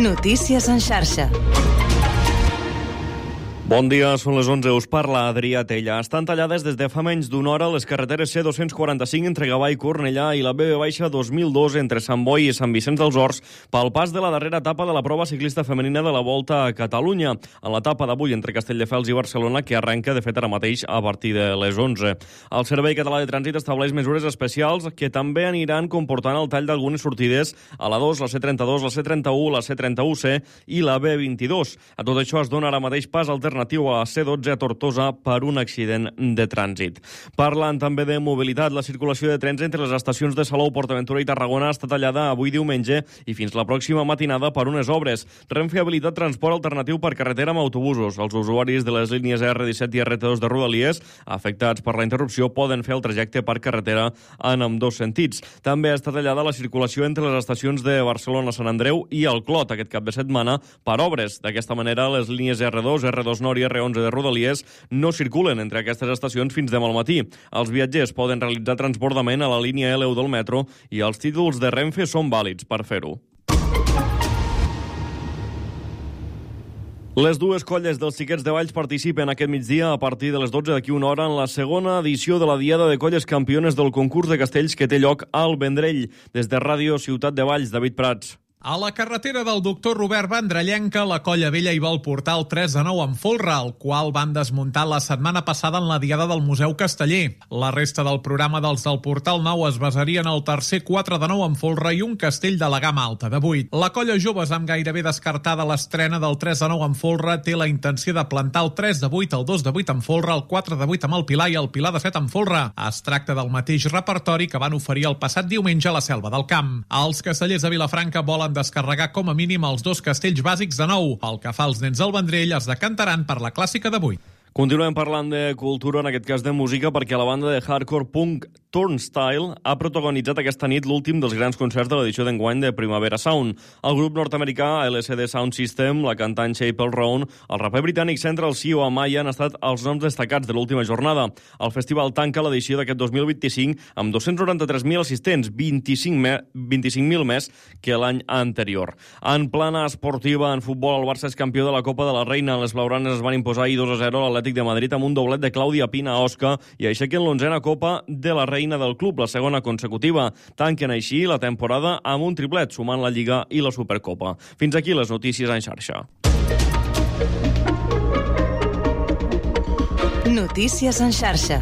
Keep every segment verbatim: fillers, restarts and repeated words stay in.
Notícies en xarxa. Bon dia, són les onze, us parla Adrià Tella. Estan tallades des de fa menys d'una hora les carreteres C dos cents quaranta-cinc entre Gavà i Cornellà i la B V dos mil dos entre Sant Boi i Sant Vicenç dels Horts pel pas de la darrera etapa de la prova ciclista femenina de la Volta a Catalunya, en l'etapa d'avui entre Castelldefels i Barcelona, que arrenca, de fet, ara mateix a partir de les onze. El Servei Català de Trànsit estableix mesures especials que també aniran comportant el tall d'algunes sortides a la dos, la C trenta-dos, la C trenta-u, la C trenta-u C i la B vint-i-dos. A tot això es dona ara mateix pas alternatiu a la C dotze a Tortosa per un accident de trànsit. Parlant també de mobilitat, la circulació de trens entre les estacions de Salou, PortAventura i Tarragona està tallada avui diumenge i fins la pròxima matinada per unes obres. Renfe ha habilitat transport alternatiu per carretera amb autobusos. Els usuaris de les línies R disset i R T dos de Rodalies, afectats per la interrupció, poden fer el trajecte per carretera en ambdós sentits. També està tallada la circulació entre les estacions de Barcelona, Sant Andreu i el Clot aquest cap de setmana per obres. D'aquesta manera, les línies R dos, R dos Nord i R onze de Rodalies no circulen entre aquestes estacions fins demà al matí. Els viatgers poden realitzar transbordament a la línia L u del metro i els títols de Renfe són vàlids per fer-ho. Les dues colles dels Xiquets de Valls participen aquest migdia a partir de les dotze d'aquí una hora en la segona edició de la Diada de Colles Campiones del concurs de castells que té lloc al Vendrell. Des de Ràdio Ciutat de Valls, David Prats. A la carretera del doctor Robert Vendrellenca, la Colla Vella hi vol portar el tres de nou en folre, el qual van desmuntar la setmana passada en la Diada del Museu Casteller. La resta del programa dels del Portal Nou es basaria en el tercer quatre de nou en folre i un castell de la gamma alta de vuit. La Colla Joves, amb gairebé descartada l'estrena del tres de nou en folre, té la intenció de plantar el tres de vuit, el dos de vuit en folre, el quatre de vuit amb el Pilar i el Pilar de set en folre. Es tracta del mateix repertori que van oferir el passat diumenge a la Selva del Camp. Els castellers de Vilafranca volen descarregar com a mínim els dos castells bàsics de nou. Pel que fa als nens al Vendrell, es decantaran per la clàssica de vuit. Continuem parlant de cultura, en aquest cas de música, perquè la banda de hardcore punk Turnstile ha protagonitzat aquesta nit l'últim dels grans concerts de l'edició d'enguany de Primavera Sound. El grup nord-americà L C D Sound System, la cantant Chapel Roan, el raper britànic Central C o Amaya han estat els noms destacats de l'última jornada. El festival tanca l'edició d'aquest dos mil vint-i-cinc amb dos-cents noranta-tres mil assistents, vint-i-cinc mil més que l'any anterior. En plana esportiva, en futbol, el Barça és campió de la Copa de la Reina. Les blaugranes es van imposar ahir dos a zero a l'Atlètic de Madrid amb un doblet de Clàudia Pina a Osca i aixequen l'onzena Copa de la Reina del club, la segona consecutiva. Tanquen així la temporada amb un triplet, sumant la Lliga i la Supercopa. Fins aquí les notícies en xarxa. Notícies en xarxa.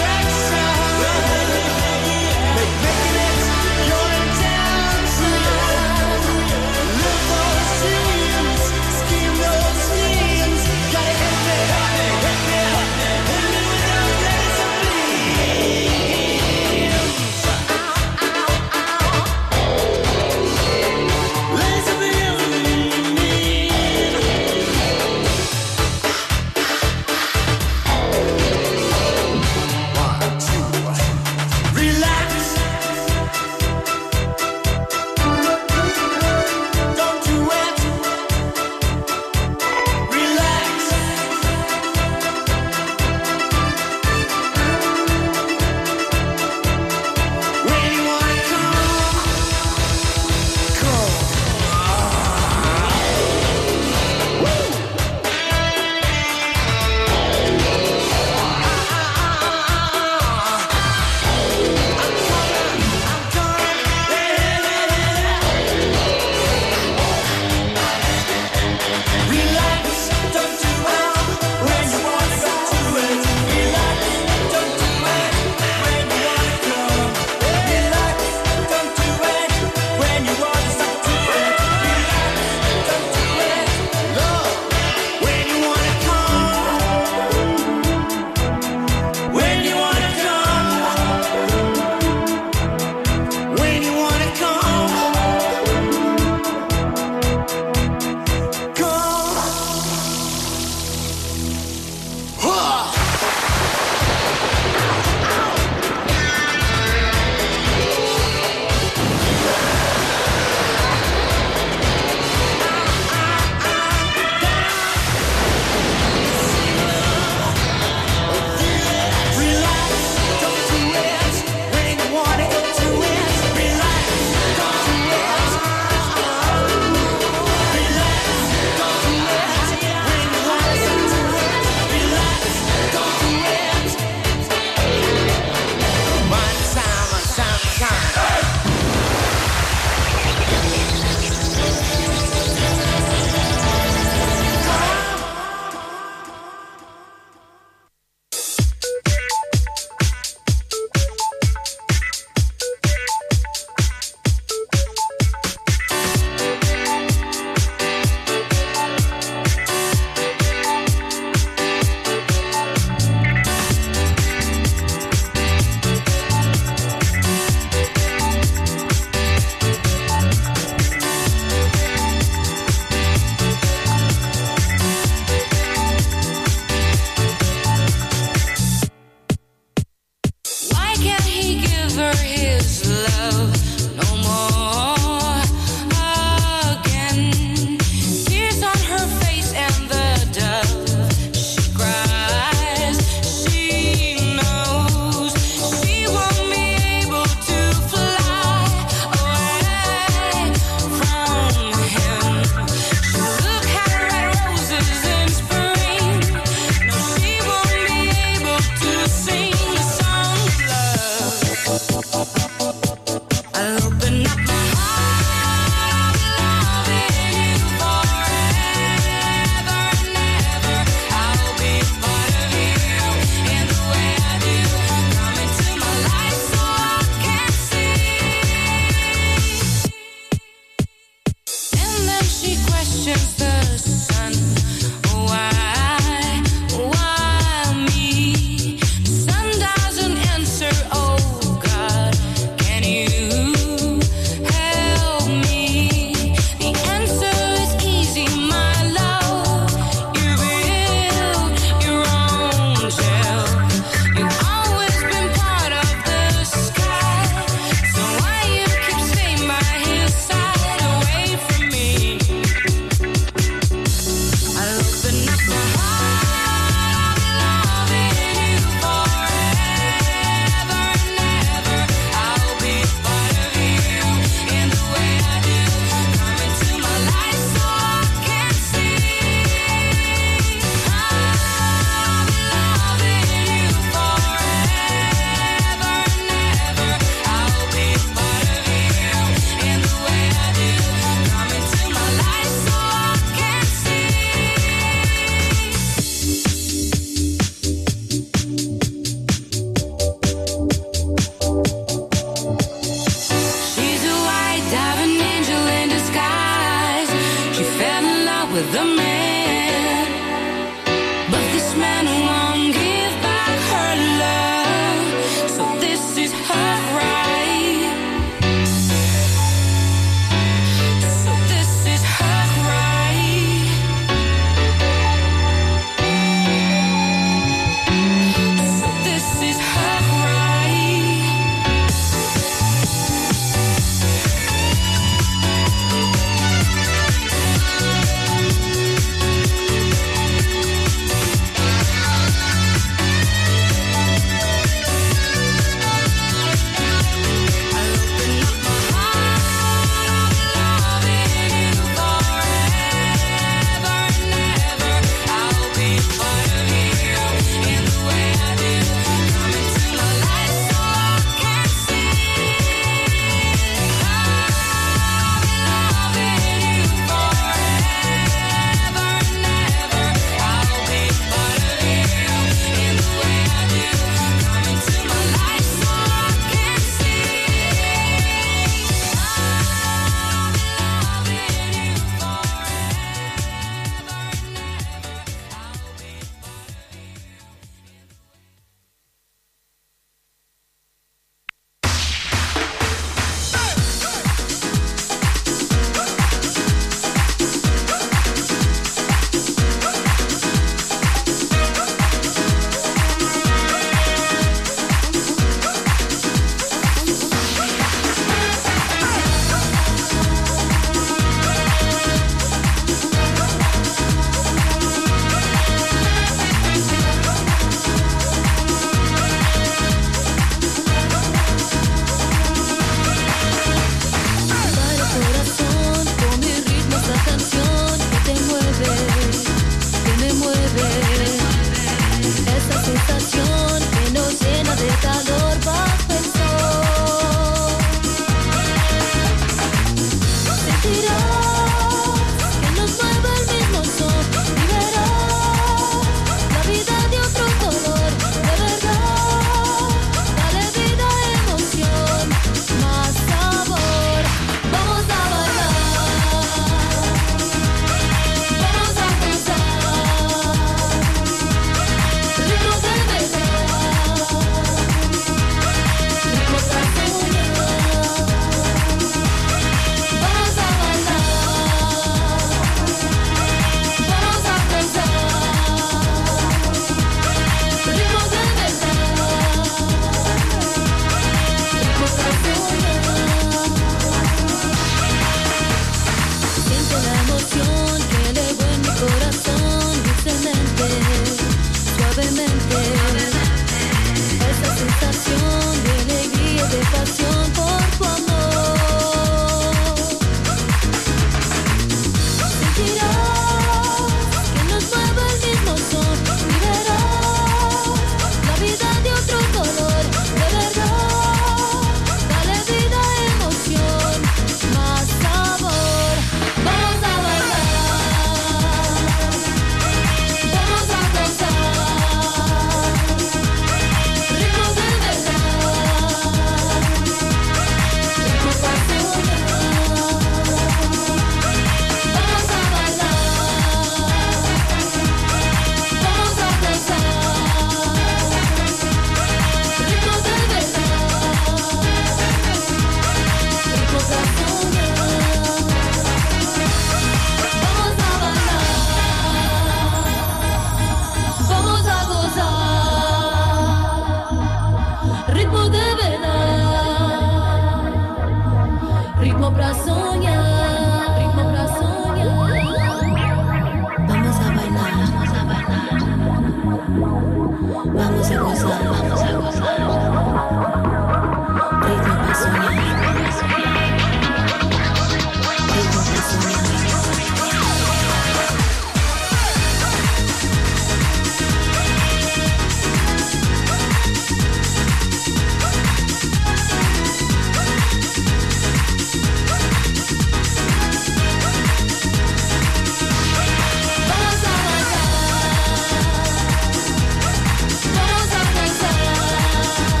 Vamos a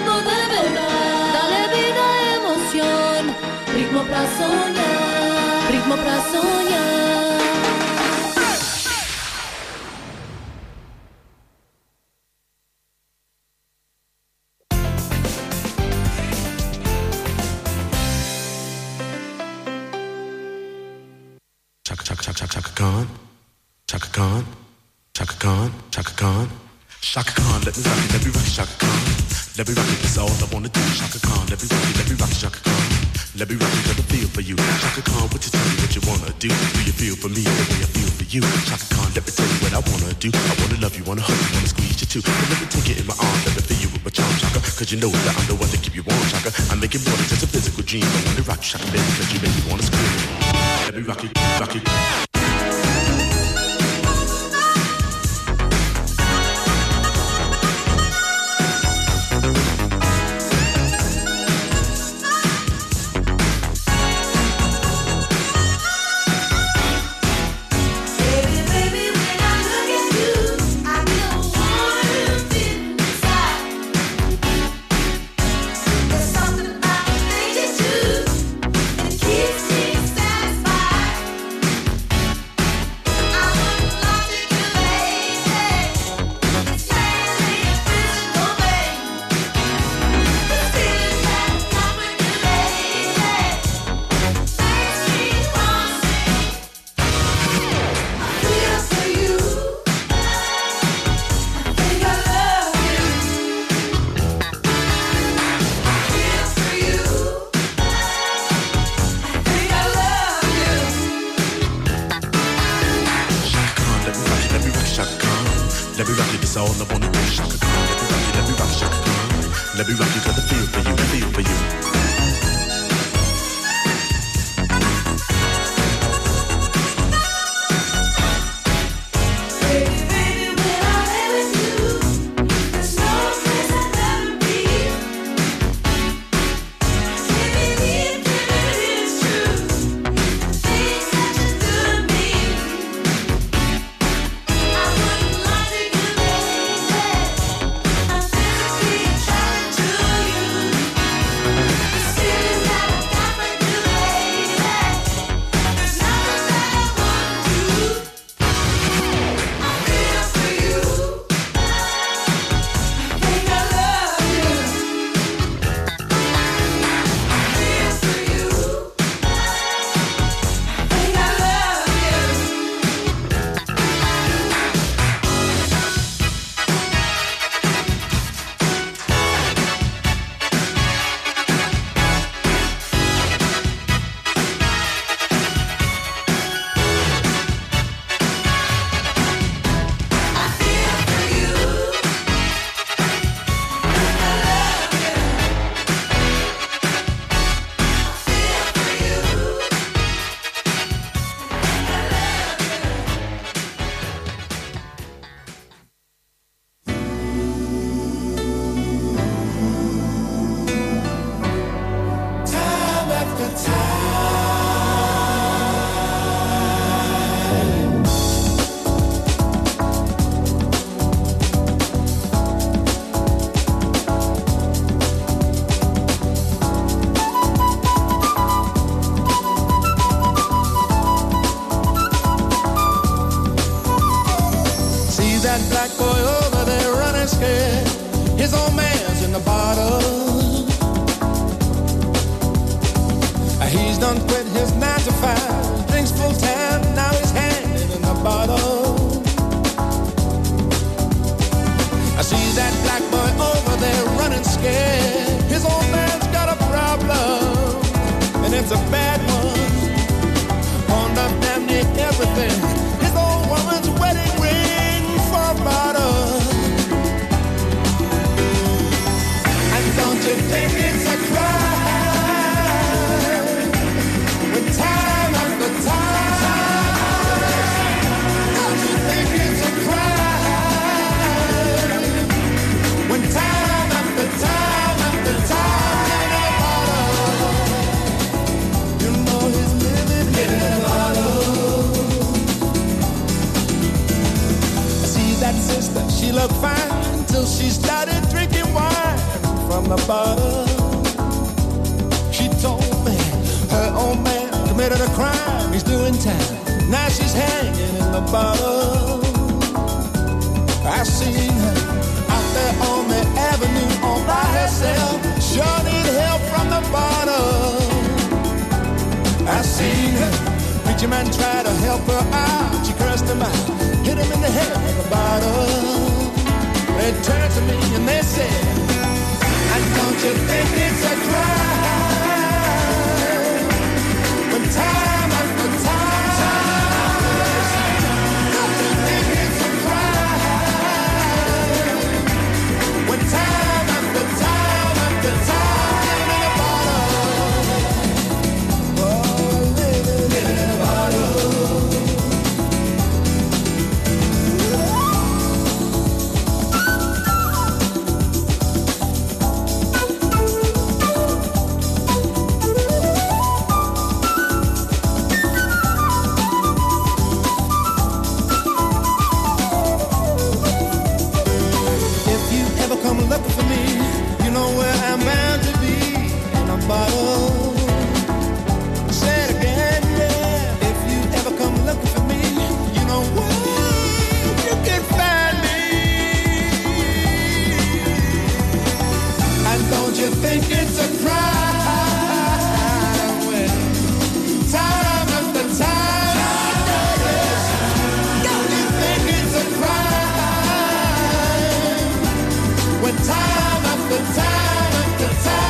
ritmo de verdad. Dale vida, emoción, ritmo pra soñar, ritmo pra soñar. Chaka Chaka Chaka Chaka Khan, Chaka Khan, Chaka Khan, Chaka Khan, Chaka Khan. Let me rock it, let me rock it, Chaka Khan. Let me rock it, that's all I wanna do. Chaka Khan, let me rock it, let me rock it, Chaka Khan. Let me rock it, got a feel for you. Chaka Khan, what you tell me what you wanna do? Do you feel for me the way I feel for you? Chaka Khan, let me tell you what I wanna do. I wanna love you, wanna hug you, wanna squeeze you too. But let me take it in my arms, let me feel you with my charm, Chaka. Cause you know that I'm the one to keep you warm, Chaka. I make it more than just a physical dream. I wanna rock you, Chaka, baby, cause you make me wanna scream. Let me rock it, rock it. She looked fine till she started drinking wine. from the bottom. She told me her old man committed a crime, he's doing time. Now she's hanging in the bottom. I seen her out there on the avenue all by herself. Sure need help from the bottom. I seen her, preacher man tried to help her out. She cursed him out, hit him in the head with a bottle. They turned to me and they said, and don't you think it's a crime when time after time, don't you think it's a crime when time after time after time in a bottle, oh, living, living in a bottle. Looking for me, you know where I'm bound to be, in a bottle. Say it again, yeah. If you ever come looking for me, you know where you can find me. And don't you think it's a crime when time after time, don't you think it's a crime when time after time after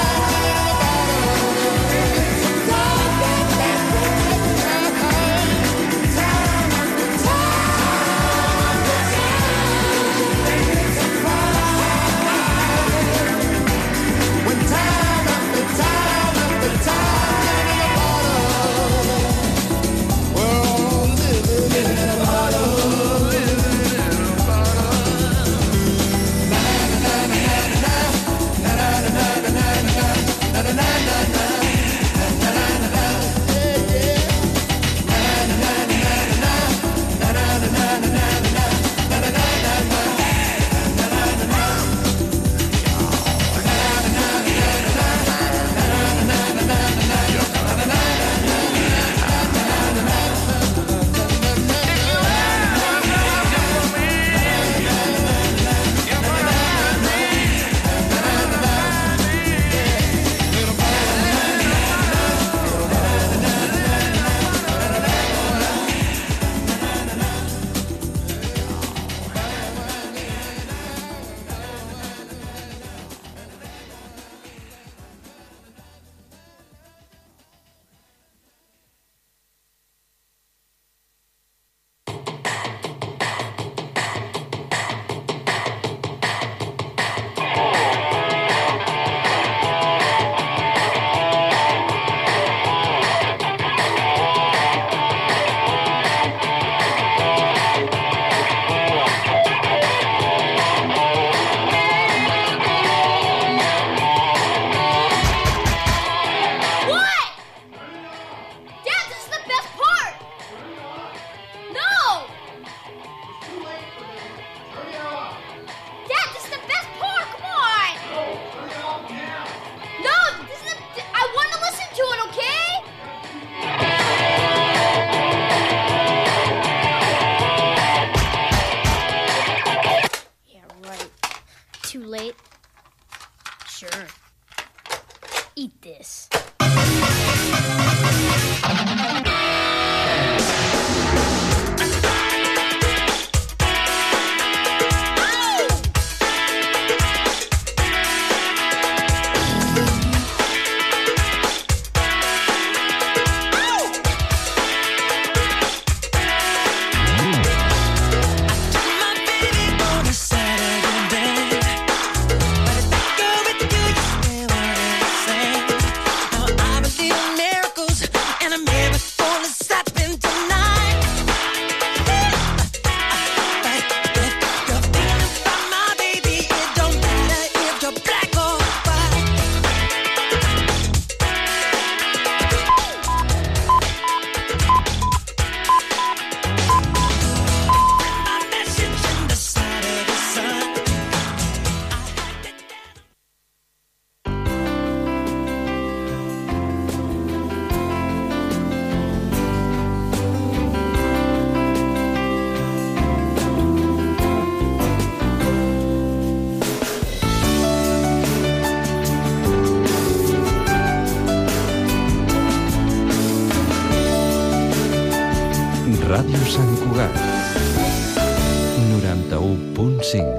Eat this. Sant Cugat. noranta-u punt cinc.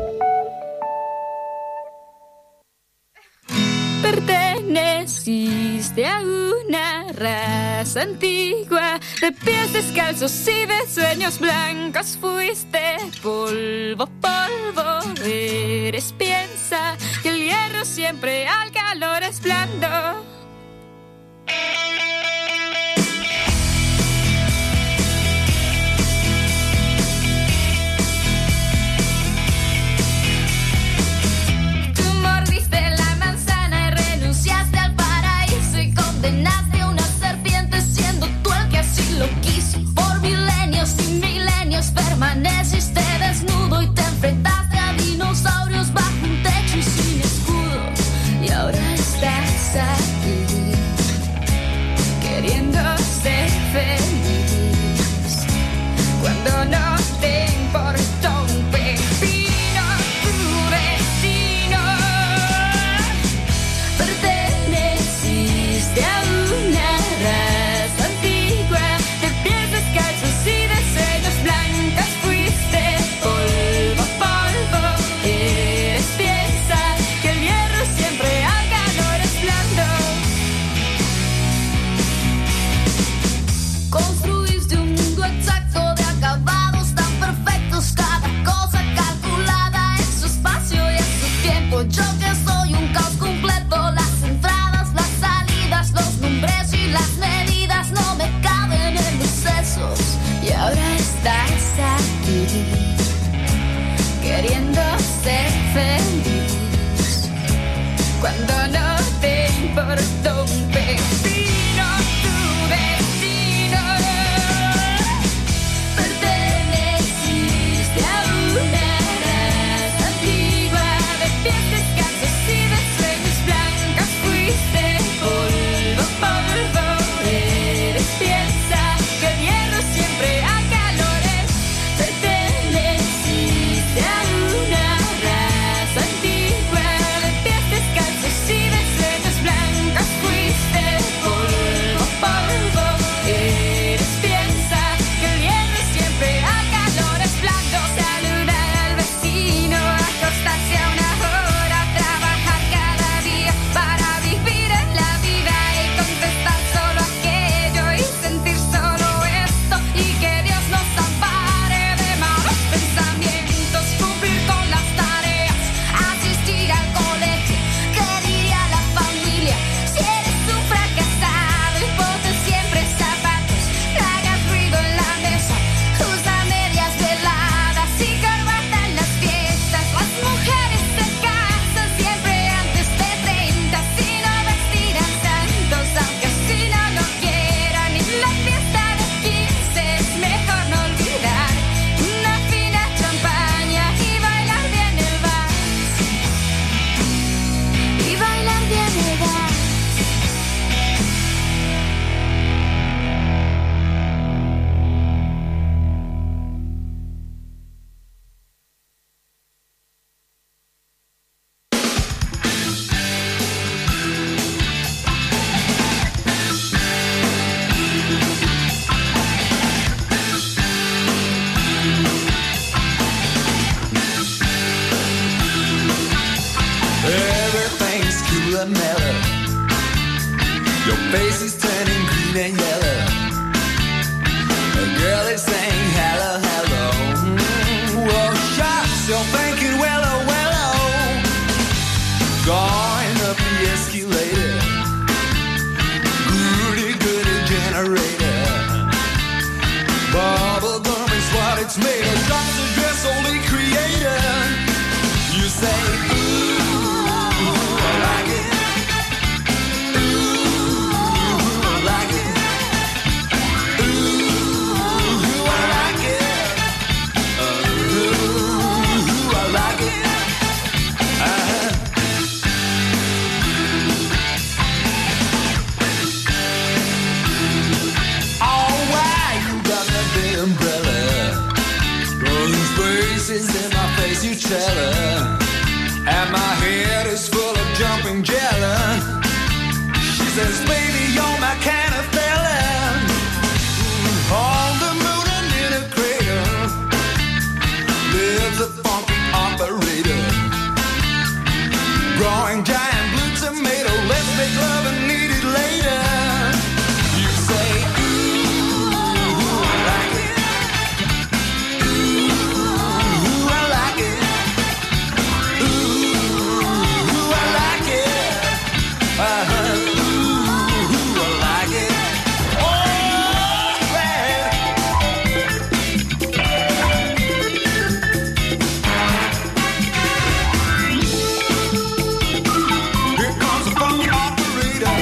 Perteneciste a una raza antigua, de pies descalzos y de sueños blancos. Fuiste polvo, polvo, eres piensa que el hierro siempre al calor es blando. Condenaste a una serpiente siendo tú el que así lo quiso. Por milenios y milenios permaneciste desnudo y te enfrentaste a dinosaurios bajo un techo y sin escudo. Y ahora estás aquí, queriendo ser feliz, cuando no te importó un pepino tu destino. Perteneciste a una raza antigua, de pies descalzos y de sueños blancos. Fuiste polvo, polvo, eres piensa que el hierro siempre al calor es blando. Construiste un mundo exacto de acabados tan perfectos, cada cosa calculada en su espacio y en su tiempo. Yo que soy un caos completo, las entradas, las salidas, los nombres y las medidas no me caben en los sesos. Y ahora estás aquí, queriendo ser feliz, cuando no te importó un pepino tu destino. Perteneciste a una raza antigua, de pies descalzos y de sueños blancos. Fuiste polvo, polvo, eres piensa que el hierro siempre a calores. Perteneciste a una raza antigua, de pies descalzos y de sueños blancos. Fuiste polvo, polvo, eres piensa que el hierro siempre a calores blando. Saludar al vecino, acostarse a una hora, trabajar cada día para vivir en la vida y contestar solo aquello y sentir solo esto, y que Dios nos ampare de malos pensamientos. Cumplir con las tareas, asistir al colegio, ¿qué diría la familia si eres un fracasado? Y ponte siempre zapatos, no hagas ruido en la mesa, usa medias veladas y corbata en las fiestas. Las mujeres se casan siempre antes de treinta, si no vestirán santos, aunque si no lo quieran. Y la fiesta de quince es mejor no olvidar, una fina champaña y bailar bien el vals, y bailar bien el vals. Everything's cool and mellow. Your face is turning green and yellow. A girl is saying hello, hello. Mm, well, shucks, you're thinking well, oh, well, oh. Going up the escalator. Goody, goody generator. Bubble gum is what it's made of. Shucks, a dress only creator. You say, ooh, I like it. Ooh, I like it. Ooh, I like it. Ooh, I like it. Uh-huh. Oh, why you got that big umbrella? Throwing spaces in my face, you tell her. And my head is full of jumping jello. She says, baby, you're my kind of fella. On the moon and in a cradle. It's a funky operator. Growing giant blue tomato. Let's make love and eat it later. You say, ooh, I like it. Ooh, I like it. Ooh, I like it. Uh-huh. Ooh, I like it. Oh, yeah. Here comes a funky operator.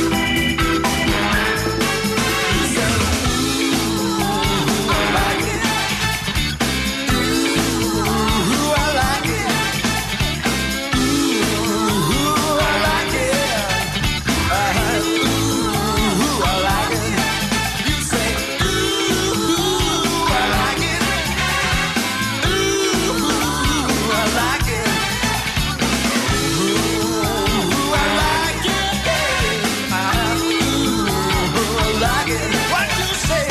He says, ooh, I like it. Ooh, I like it. Ooh, I like it. Uh-huh. Ooh, I like it. You say, ooh, I like it. Ooh, I like it. Ooh, I like it. Uh-huh. Ooh, I like it. What you say?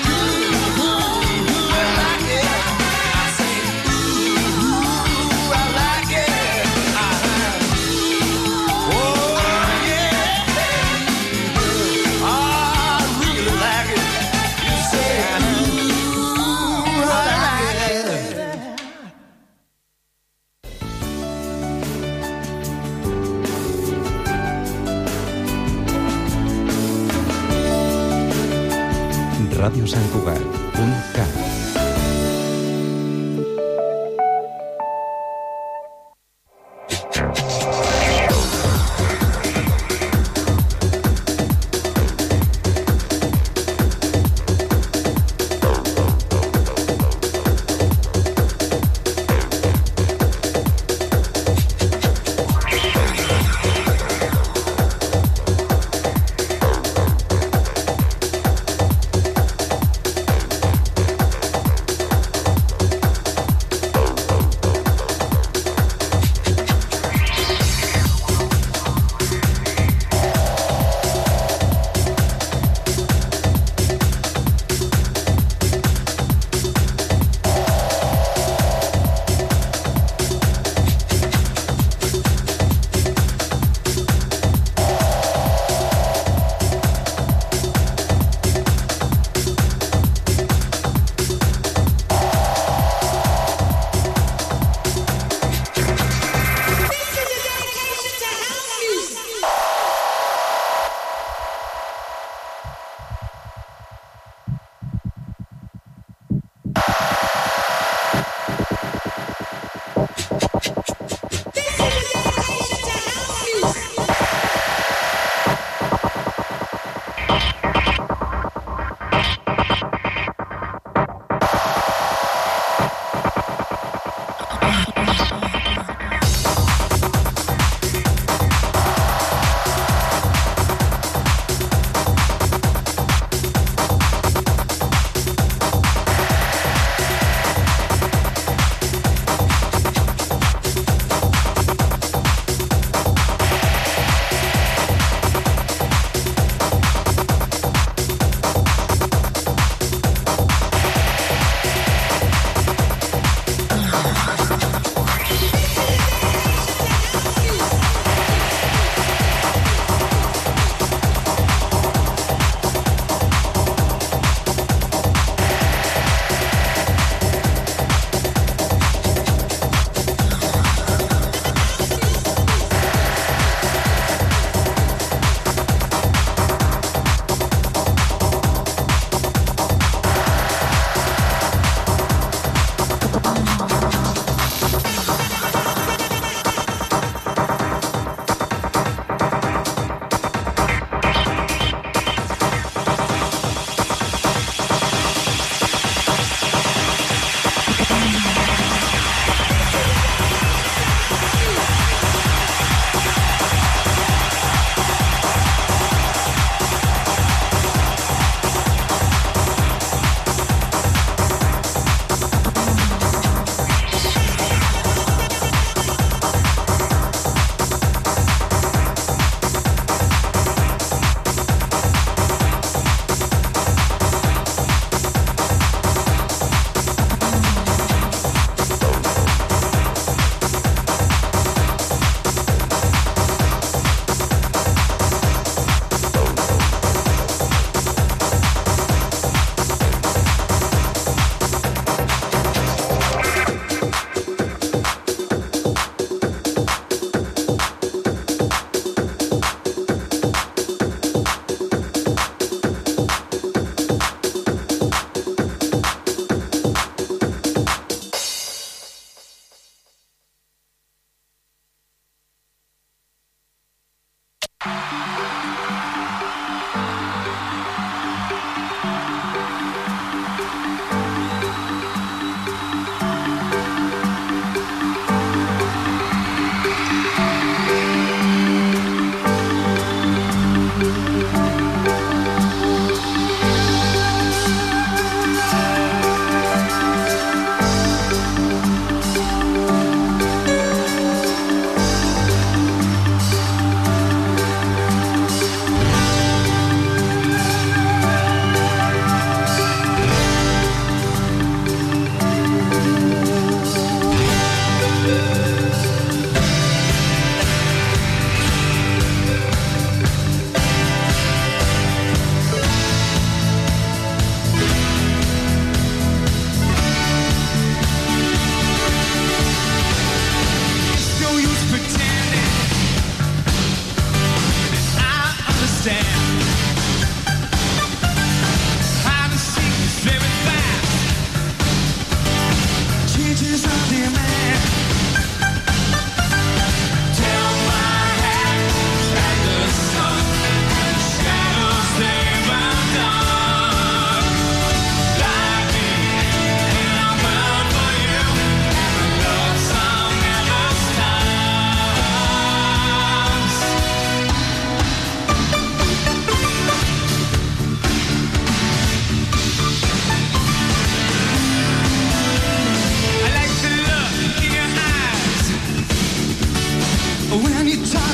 Ooh, I like it. I say, ooh, I like it. Uh-huh. Oh, yeah, baby. I really like it. You say, ooh, I like it. Radio Sant Cugat punt cat.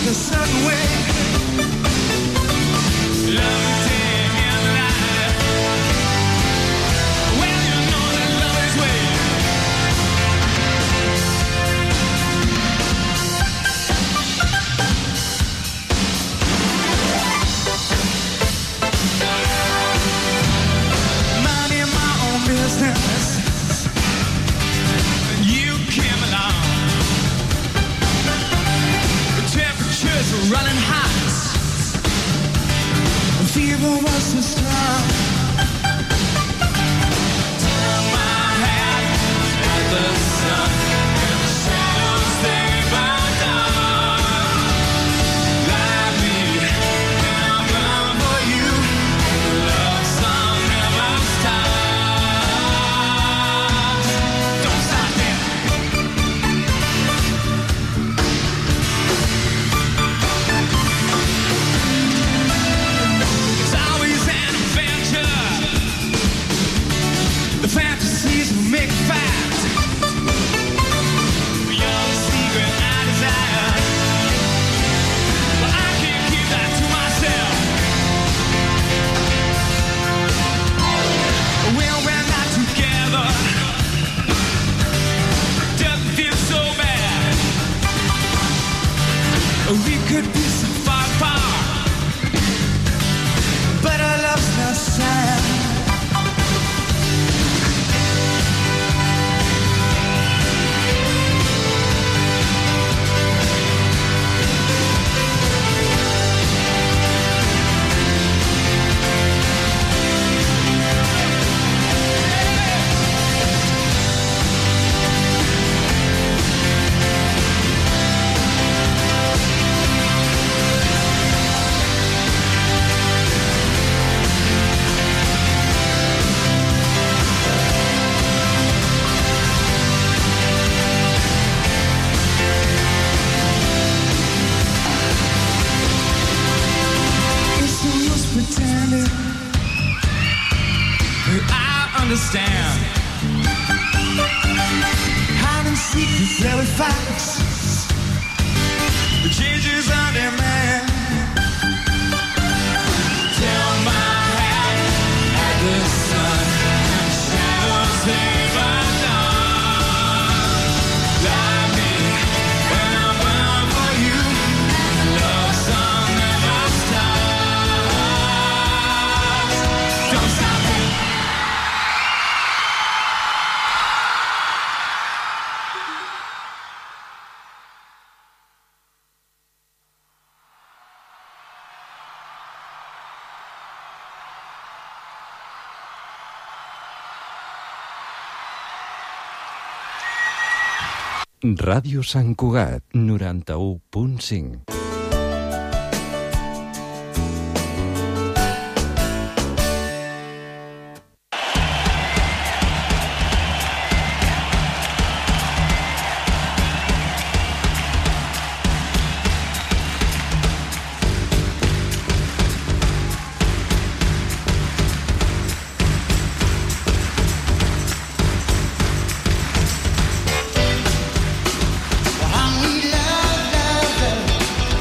a certain way. Love day and night. Well, you know that love is way. Minding my own business. You came along. The temperatures were running hot. The fever was so strong. Turn my head at the sun, and the shadows they burn down. Light me, and I'll burn for you. The love song never stops. Don't stop there. It's always an adventure. The fantasies will make fact. You're the secret I desire. But I can't keep that to myself. When we're not together, doesn't feel so bad. We could be so far apart, but our love's not sad. It's no use pretending that I understand. Hide and seek to play with facts. The changes on demand. Tell my head at the sun, and the shadows they burn down. Light me, and I'll burn for you. The love song never stops. Don't stop it. Ràdio Sant Cugat, noranta-u punt cinc. I'm love, love, love.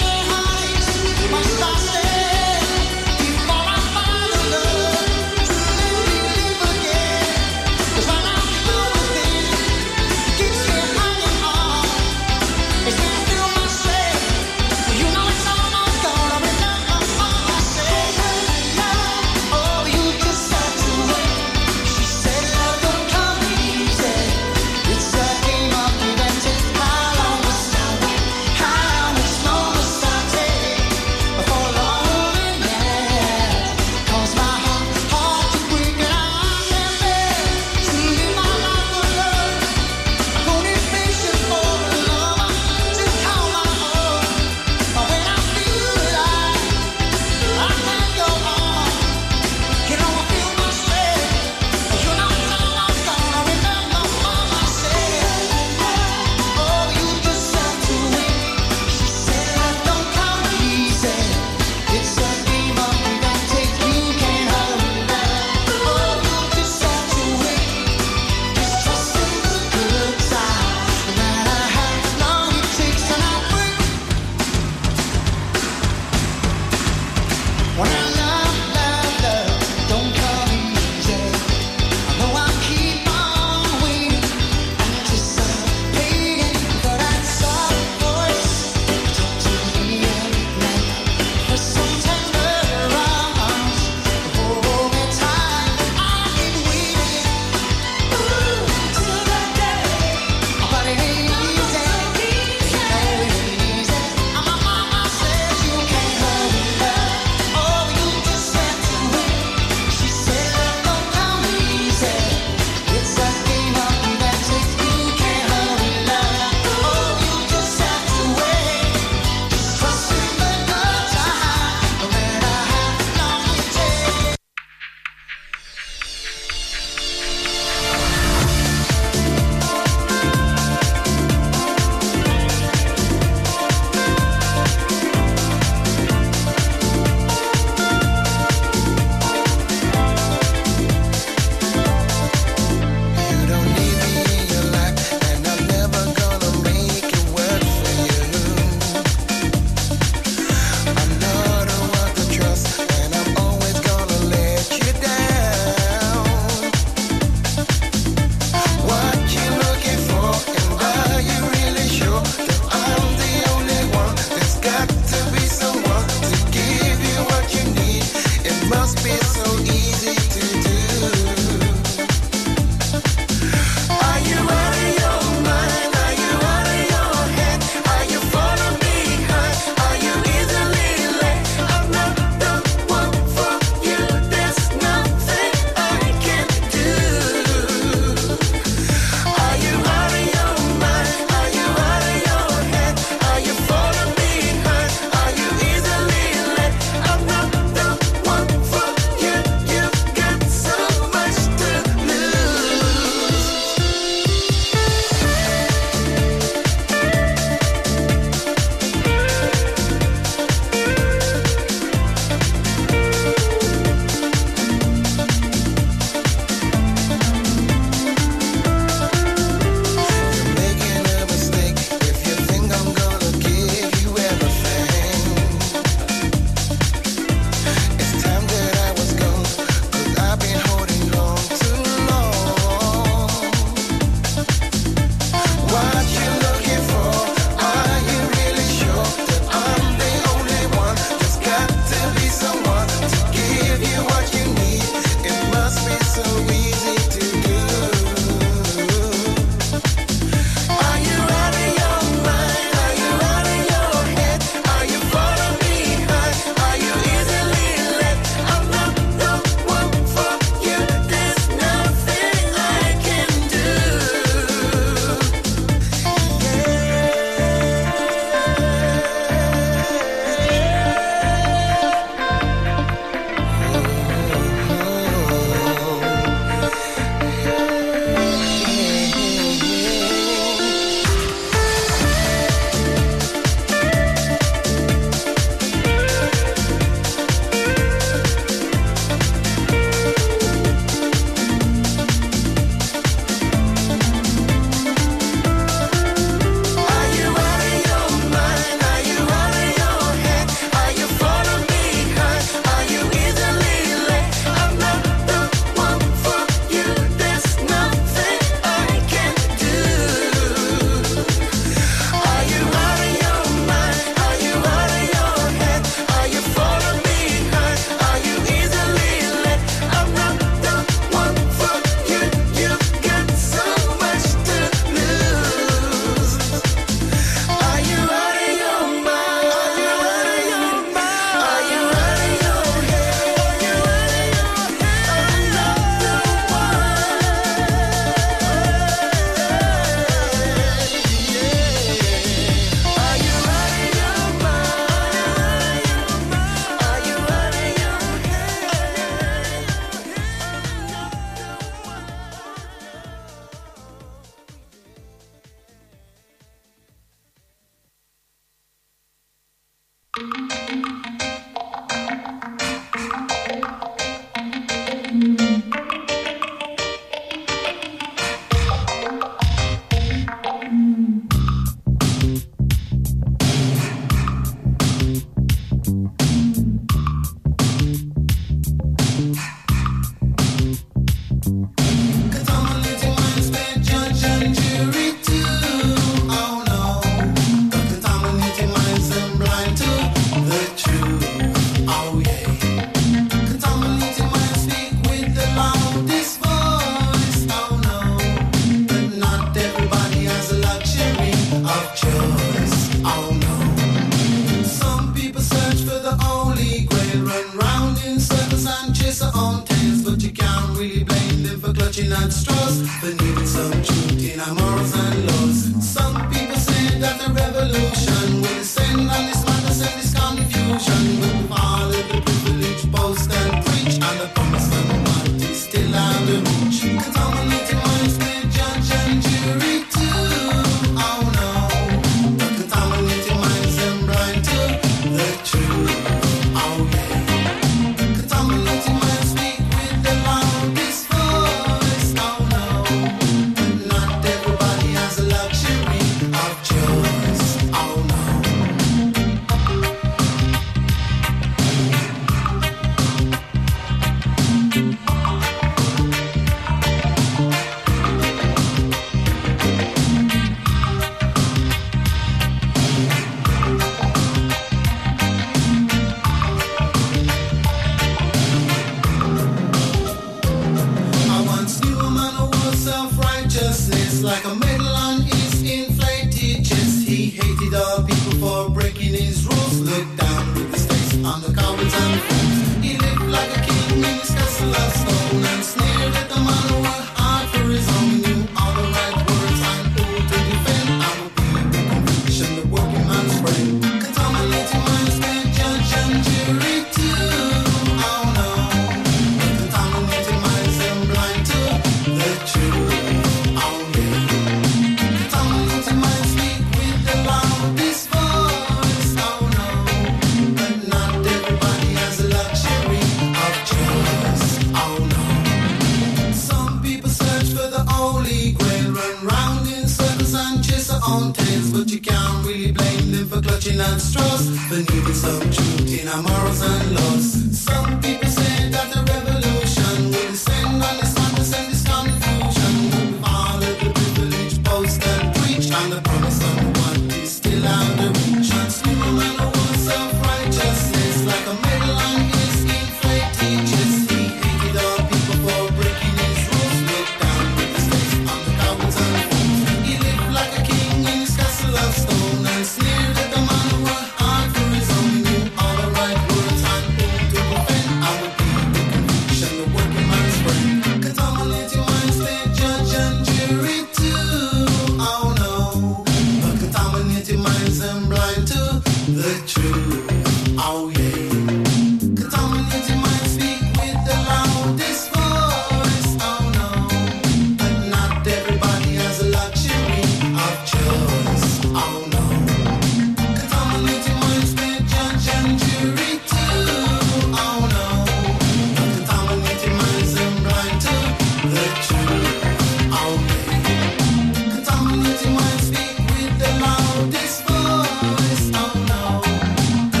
Contaminating mind, speak with the loudest voice. Oh no.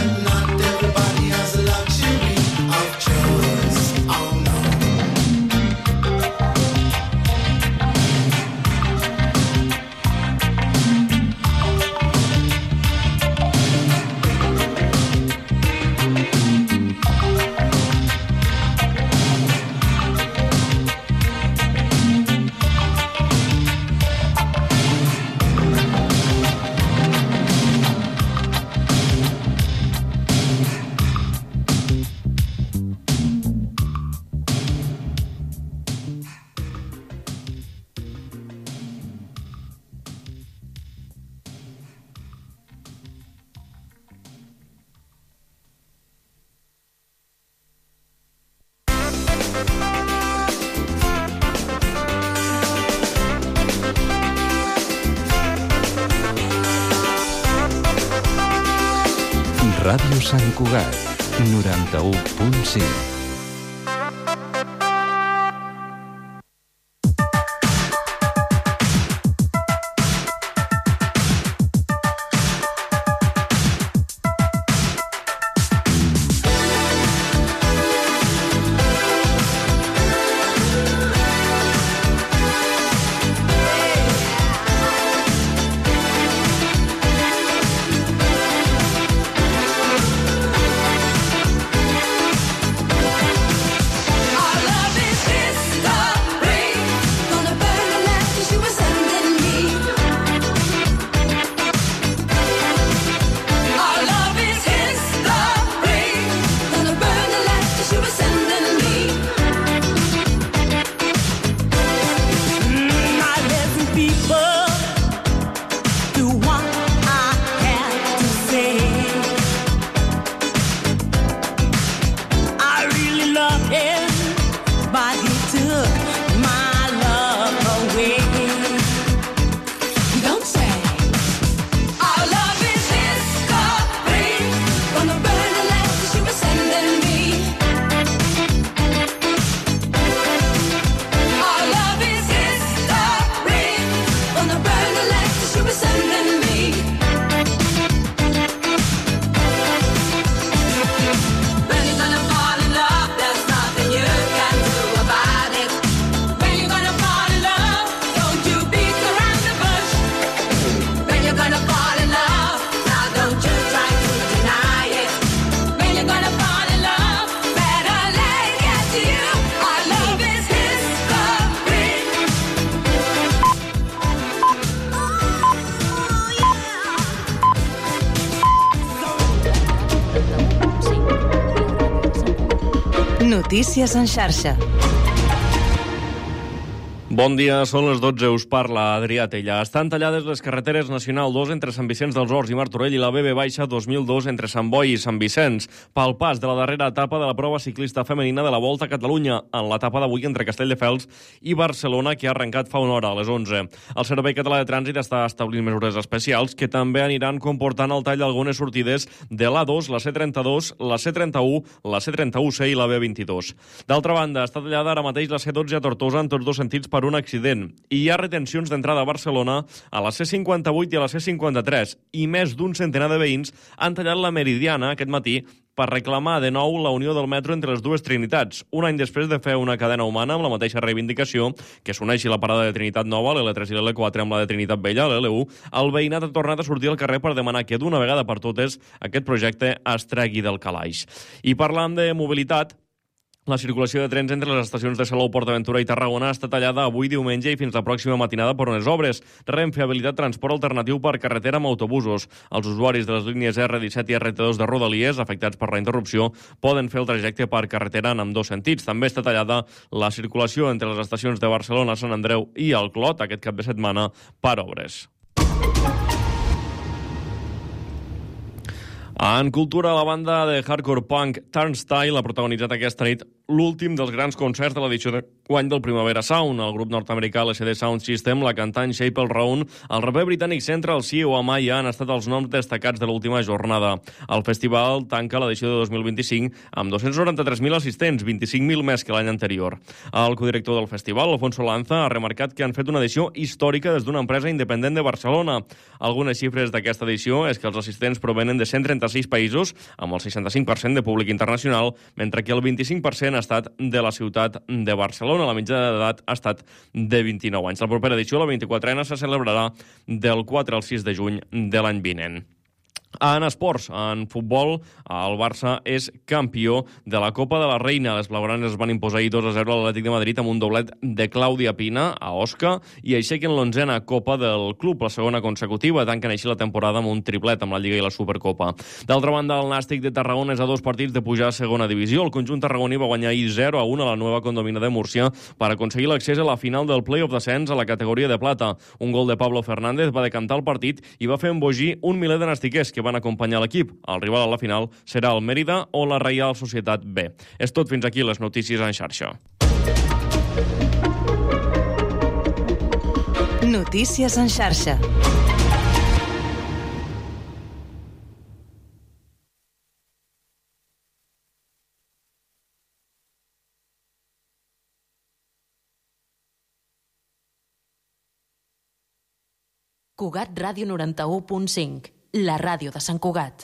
Ràdio Sant Cugat, noranta-u punt cinc. Notícies en xarxa. Bon dia, són les dotze, us parla Adrià Tella. Estan tallades les carreteres Nacional dos entre Sant Vicenç dels Horts i Martorell i la B B baixa dos mil dos entre Sant Boi i Sant Vicenç, pel pas de la darrera etapa de la prova ciclista femenina de la Volta a Catalunya, en l'etapa d'avui entre Castelldefels i Barcelona, que ha arrencat fa una hora, a les onze. El Servei Català de Trànsit està establint mesures especials que també aniran comportant el tall d'algunes sortides de l'A dos, la C trenta-dos, la C trenta-u, la C trenta-u C i la B vint-i-dos. D'altra banda, està tallada ara mateix la C dotze a Tortosa en tots dos sentits per un accident. I hi ha retencions d'entrada a Barcelona a la C cinquanta-vuit i a la C cinquanta-tres, i més d'un centenar de veïns han tallat la Meridiana aquest matí per reclamar de nou la unió del metro entre les dues Trinitats, un any després de fer una cadena humana amb la mateixa reivindicació que s'uneixi la parada de Trinitat Nova, l'L tres i l'L quatre, amb la de Trinitat Vella, l'L u. El veïnat ha tornat a sortir al carrer per demanar que d'una vegada per totes aquest projecte es tregui del calaix. I parlant de mobilitat, la circulació de trens entre les estacions de Salou, PortAventura i Tarragona està tallada avui diumenge i fins la pròxima matinada per unes obres. Renfe ha habilitat transport alternatiu per carretera amb autobusos. Els usuaris de les línies R disset i R T dos de Rodalies, afectats per la interrupció, poden fer el trajecte per carretera en ambdós sentits. També està tallada la circulació entre les estacions de Barcelona, Sant Andreu i el Clot aquest cap de setmana per obres. En cultura, la banda de hardcore punk Turnstile ha protagonitzat aquesta nit l'últim dels grans concerts de l'edició de guany del Primavera Sound. El grup nord-americà L C D Sound System, la cantant Chapel Roan, el raper britànic Central C o Amaya han estat els noms destacats de l'última jornada. El festival tanca l'edició de dos mil vint-i-cinc amb dos-cents noranta-tres mil assistents, vint-i-cinc mil més que l'any anterior. El codirector del festival, Alfonso Lanza, ha remarcat que han fet una edició històrica des d'una empresa independent de Barcelona. Algunes xifres d'aquesta edició és que els assistents provenen de cent trenta-sis països, amb el seixanta-cinc per cent de públic internacional, mentre que el vint-i-cinc per cent ha estat de la ciutat de Barcelona. La mitjana d'edat ha estat de vint-i-nou anys. La propera edició, la vint-i-quatrena, se celebrarà del quatre al sis de juny de l'any vinent. En esports, en futbol, el Barça és campió de la Copa de la Reina. Les blaugranes es van imposar ahir dos a zero a l'Atlètic de Madrid amb un doblet de Clàudia Pina a Osca i aixequen l'onzena Copa del club, la segona consecutiva, tanquen així la temporada amb un triplet amb la Lliga i la Supercopa. D'altra banda, el Nàstic de Tarragona és a dos partits de pujar a segona divisió. El conjunt tarragoní va guanyar ahir zero a un a la nova condomina de Múrcia per aconseguir l'accés a la final del play-off d'ascens a la categoria de plata. Un gol de Pablo Fernández va decantar el partit i va fer embogir un miler de nastiquers que van acompanyar l'equip. El rival a la final serà el Mérida o la Reial Societat B. És tot, fins aquí les notícies en xarxa. Notícies en xarxa. Cugat Ràdio noranta-u punt cinc, la ràdio de Sant Cugat.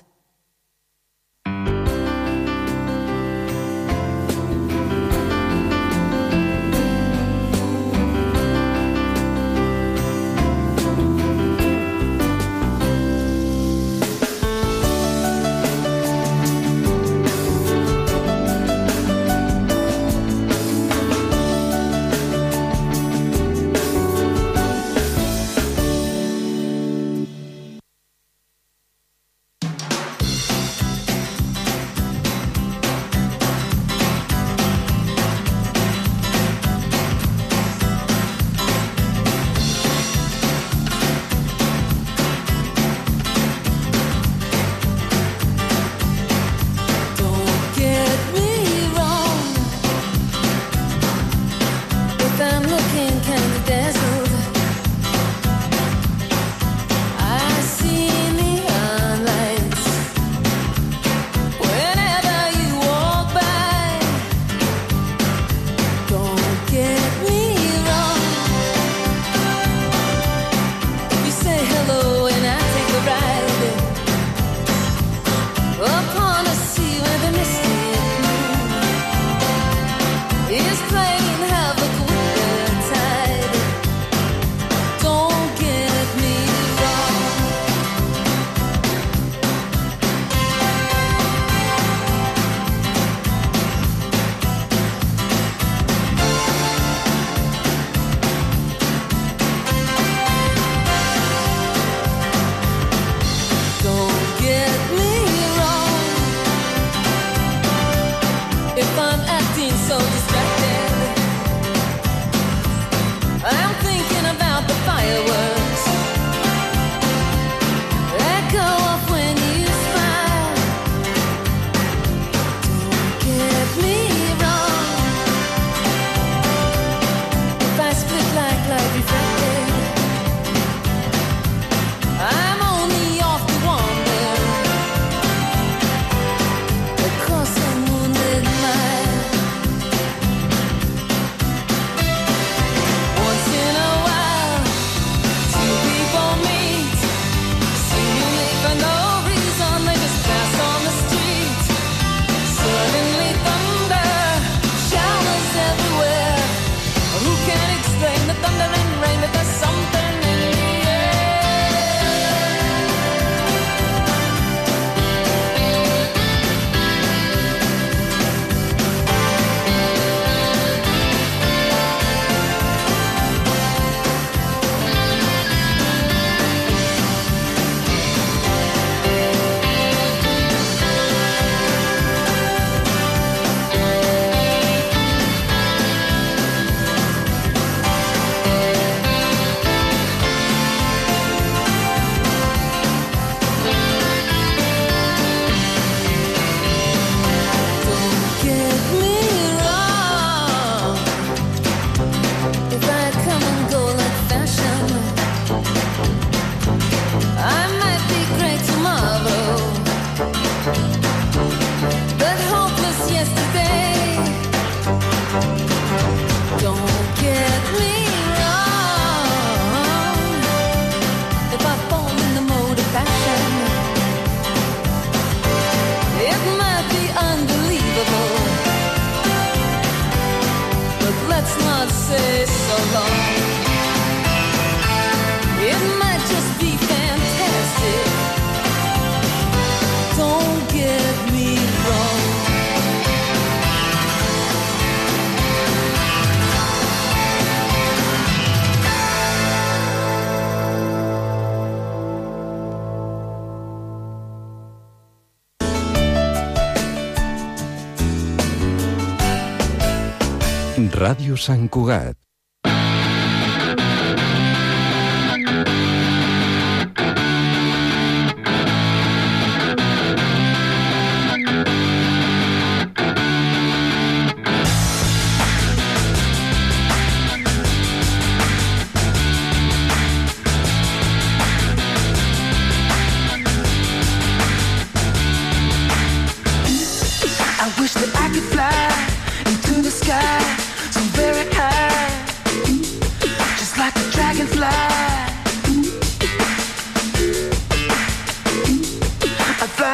Ràdio Sant Cugat.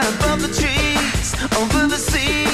above the trees, over the sea.